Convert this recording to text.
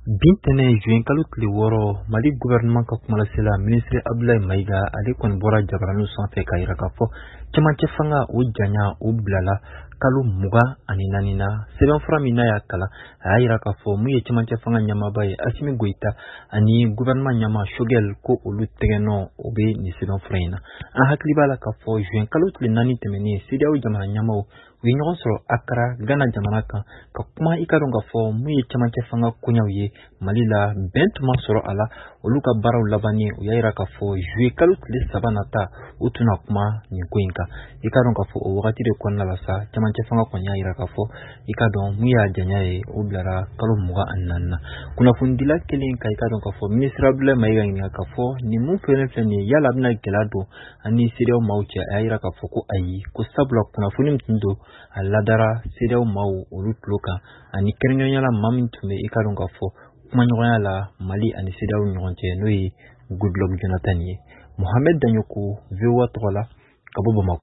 Bintene juin kalo tile wɔɔrɔ Mali gouvernement ka kumalasela ministre Abdoulaye Maiga ale kɔni bɔra jabaranu sanfɛ ka yira k'a fɔ cɛmancɛ fanga o janya o bilala kalo 24 na sɛbɛnfura min n'a y'a kala a y'a yira k'a fɔ mun ye cɛmancɛ fanga ɲɛmaaba ye Assimi Goïta ani gouvernement ɲɛmaa Choguel ko olu tɛgɛnɔ o bɛ nin sɛbɛnfura in na an hakili b'a la k'a fɔ juin kalo tile 4 tɛmɛnen CEDEAO jamana ɲɛmaaw u ye ɲɔgɔn sɔrɔ Accra Ghana jamana kan ka kuma i ka dɔn k'a fɔ mun ye cɛmancɛ fanga koɲaw ye Mali la bɛn tuma sɔrɔ a la olu ka baaraw labanni u y'a yira k'a fɔ juillet kalo tile 3 nata u tɛna kuma nin ko in kan i ka dɔn k'a fɔ o wagati de kɔnɔna la sa cɛmancɛ fanga kɔni y'a yira k'a fɔ i ka dɔn mun y'a janya ye o bilara kalo 24 na kunnafonidila kelen ka i ka dɔn k'a fɔ ministre Abdoulaye Maiga ɲininka k'a fɔ nin mun fɛn nin ye yala bɛna gɛlɛya don ani CEDEAO maaw cɛ a y'a yira k'a fɔ ko ayi ko sabula kunnafoni min tun don a ladara CEDEAO maaw olu tulo kan ani kɛrɛnkɛrɛnnenya la maa min tun bɛ i ka dɔn k'a fɔ kumaɲɔgɔnya la Mali ani CEDEAO ɲɔgɔn cɛ n'o ye Goodluck Jonathan ye Mohamed Danyoko VOA tɔgɔ la ka bɔ Bamako